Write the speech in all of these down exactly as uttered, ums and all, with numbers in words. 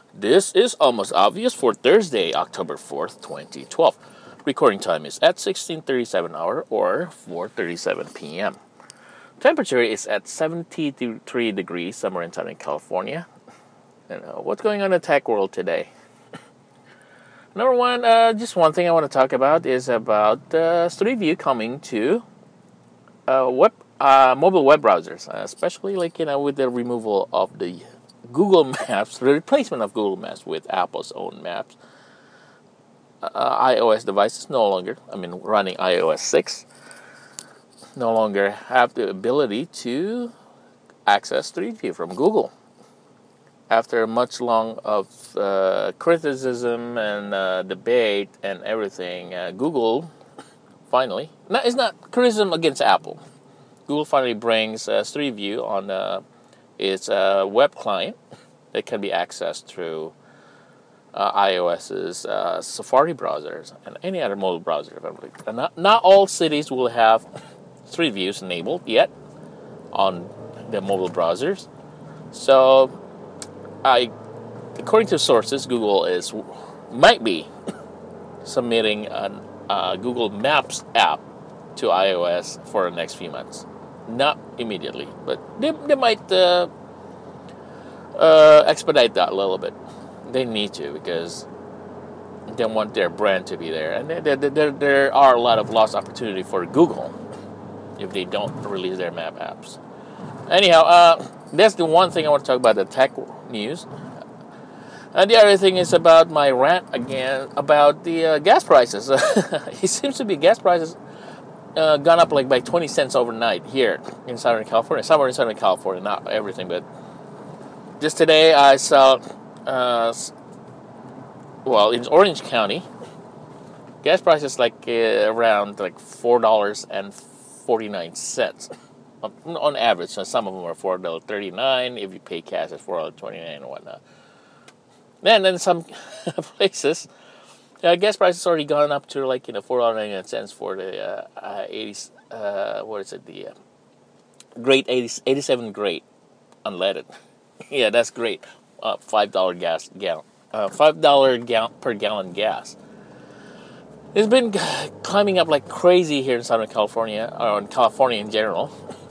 This is Almost Obvious for Thursday, October fourth, twenty twelve. Recording time is at sixteen thirty-seven hour or four thirty-seven p.m. Temperature is at seventy-three degrees somewhere in Southern California. And uh, what's going on in the tech world today? Number one, uh, just one thing I want to talk about is about uh, Street View coming to uh, web uh, mobile web browsers, uh, especially like you know with the removal of the Google Maps, the replacement of Google Maps with Apple's own maps. Uh, iOS devices no longer, I mean running i O S six, no longer have the ability to access Street View from Google. After much long of uh, criticism and uh, debate and everything, uh, Google finally, no, it's not criticism against Apple. Google finally brings uh, Street View on uh, its uh, web client that can be accessed through uh, iOS's uh, Safari browsers and any other mobile browser. And not, not all cities will have Street Views enabled yet on the mobile browsers. So, I, according to sources, Google is might be submitting a uh, Google Maps app to iOS for the next few months. Not immediately, but they, they might uh, uh, expedite that a little bit. They need to because they want their brand to be there. And there, there, there are a lot of lost opportunity for Google if they don't release their map apps. Anyhow, uh, that's the one thing I want to talk about, the tech news. And the other thing is about my rant again about the uh, gas prices. It seems to be gas prices Uh, gone up like by twenty cents overnight here in Southern California. Somewhere in Southern California, not everything, but just today I saw, uh, well, in Orange County, gas prices like uh, around like four dollars and forty nine cents on, on average. So some of them are four dollars thirty nine. If you pay cash, it's four dollars twenty nine and whatnot. And then some places. Uh, gas prices already gone up to like you know four dollars and ninety nine cents for the uh, uh, eighty uh, what is it the uh, Great eighty eighty seven Great unleaded. Yeah, that's great. Uh, five dollar gas gallon, uh, five dollar gal- per gallon gas. It's been climbing up like crazy here in Southern California, or in California in general.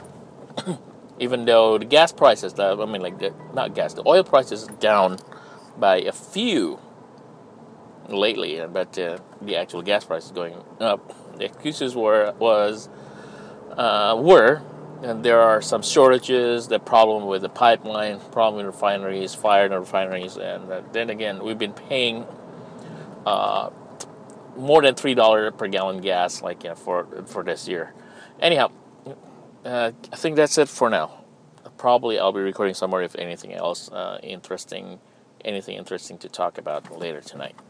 Even though the gas prices, the, I mean like the, not gas, the oil prices is down by a few lately, but uh, the actual gas price is going up. The excuses were was uh, were and there are some shortages, the problem with the pipeline, problem with refineries, fire in the refineries, and uh, then again we've been paying uh, more than three dollars per gallon gas, like you know, for for this year. Anyhow, uh, I think that's it for now. Probably I'll be recording somewhere if anything else uh, interesting, anything interesting to talk about later tonight.